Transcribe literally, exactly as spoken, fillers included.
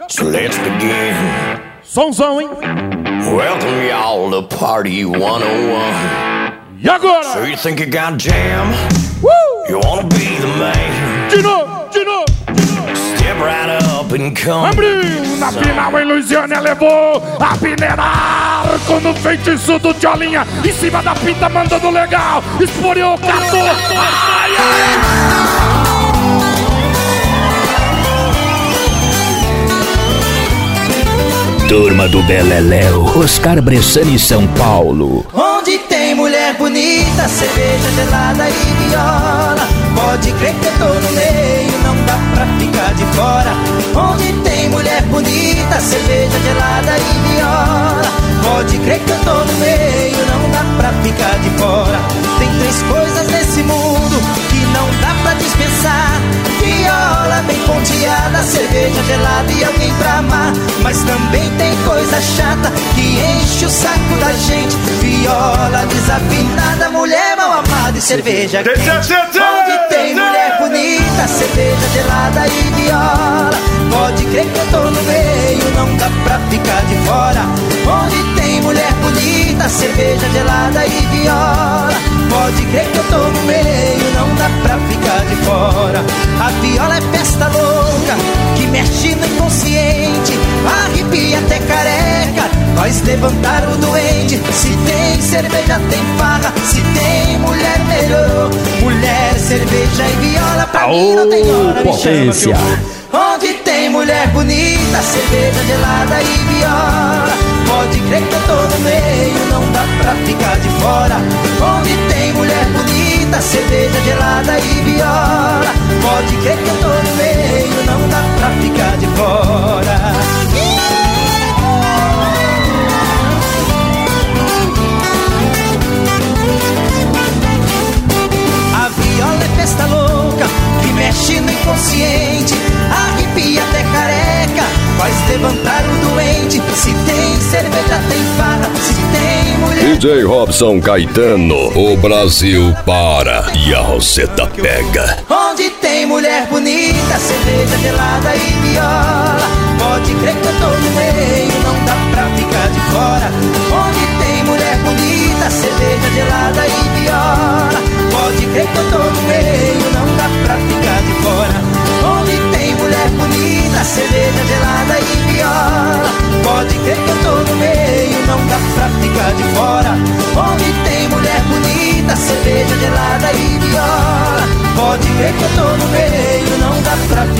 So let's begin. Somzão, hein? Welcome y'all to Party one oh one. E agora? So you think you got jam? Woo! You wanna be the man? De novo, de novo, de novo. Step right up and come. Abriu na final em Luisiana, levou a peneirar quando o feitiço do Tcholinha em cima da pinta, mandando legal. Esporeou, catou. Ai, ai. Turma do Beleléu, Oscar Bressani, São Paulo. Onde tem mulher bonita, cerveja gelada e viola, pode crer que eu tô no meio, não dá pra ficar de fora. Onde tem mulher bonita, cerveja gelada e viola, pode crer que eu tô no meio, não dá pra ficar de fora. Tem três coisas nesse mundo que não dá pra dispensar: viola bem ponteada, cerveja gelada e alguém pra amar. Mas também tem coisa chata que enche o saco da gente: viola desafinada, mulher mal amada e cerveja quente. Onde tem mulher bonita, cerveja gelada e viola, pode crer que eu tô no meio, não dá pra ficar de fora. Onde tem mulher bonita, cerveja gelada e viola, pode crer que eu tô no meio, não dá pra ficar de fora. A viola é festa louca que mexe no inconsciente, arrepia até careca, faz levantar o doente. Se tem cerveja tem farra, se tem mulher melhorou. Mulher, cerveja e viola, pra Aô, mim não tem hora, potência. me chama que eu vou. Onde tem mulher bonita, cerveja gelada e viola, pode crer que eu tô no meio, não dá pra ficar de fora. Onde tem mulher bonita, cerveja gelada e viola, pode crer que eu tô no meio, não dá pra ficar de fora. A viola é festa louca que mexe no inconsciente, arrepia até careca, faz levantar o doente. Se tem cerveja tem farra, se tem mulher. D J Robson Caetano, o Brasil para e a Roseta pega. Onde tem mulher bonita, cerveja gelada e viola, pode crer que eu tô no meio, não dá pra ficar de fora. Onde tem mulher bonita, cerveja gelada e viola, pode crer que eu tô no meio, não dá pra ficar de fora. Onde tem mulher bonita, cerveja gelada e viola, pode crer que eu tô no meio, não dá pra ficar de fora. Onde tem mulher bonita, cerveja gelada e viola, pode crer que eu tô no meio, não dá pra